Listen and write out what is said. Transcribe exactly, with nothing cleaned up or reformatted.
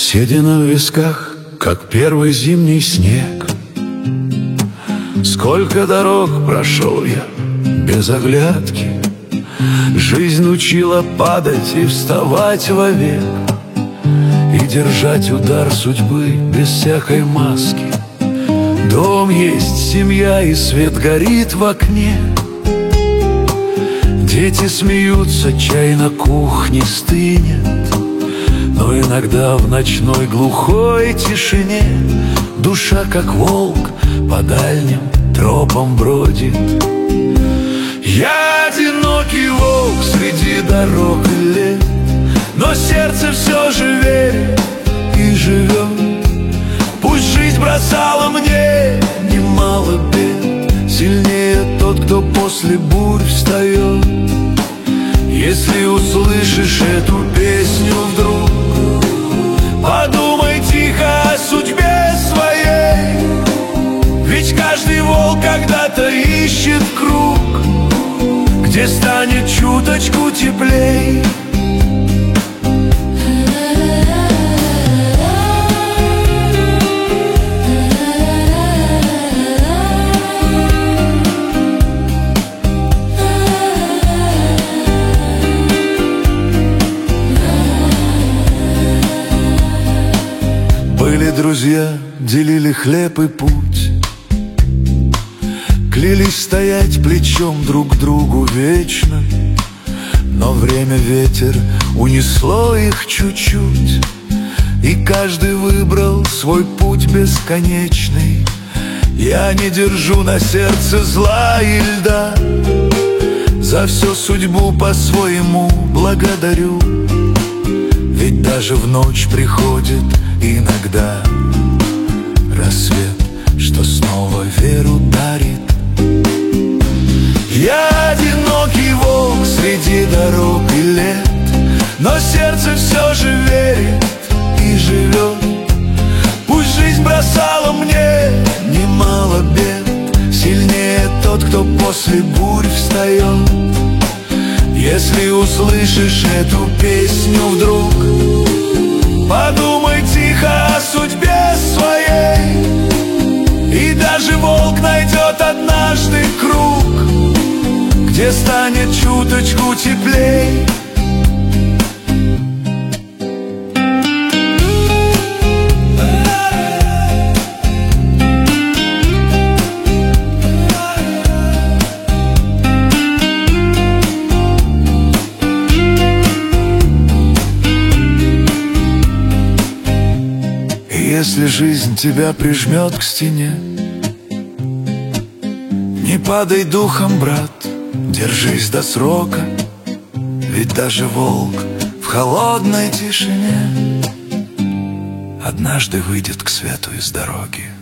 Седина в висках, как первый зимний снег. Сколько дорог прошел я без оглядки. Жизнь учила падать и вставать вовек, и держать удар судьбы без всякой маски. Дом есть семья, и свет горит в окне. Дети смеются, чай на кухне стынет. Но иногда в ночной глухой тишине душа, как волк, по дальним тропам бродит. Я одинокий волк среди дорог и лет, но сердце все же верит и живет. Пусть жизнь бросала мне немало бед, сильнее тот, кто после бурь встает. Если услышишь эту песню вдруг, подумай тихо о судьбе своей. Ведь каждый волк когда-то ищет круг, где станет чуточку теплей. Были друзья, делили хлеб и путь, клялись стоять плечом друг к другу вечно. Но время, ветер унесло их чуть-чуть, и каждый выбрал свой путь бесконечный. Я не держу на сердце зла и льда, за всю судьбу по-своему благодарю. Ведь даже в ночь приходит иногда рассвет, что снова веру дарит. Я одинокий волк среди дорог и лет, но сердце все же верит и живет. Пусть жизнь бросала мне немало бед, сильнее тот, кто после бурь встает. Если услышишь эту песню вдруг, подумай тихо о судьбе своей. И даже волк найдет однажды круг, где станет чуточку теплей. Если жизнь тебя прижмет к стене, не падай духом, брат, держись до срока. Ведь даже волк в холодной тишине однажды выйдет к свету из дороги.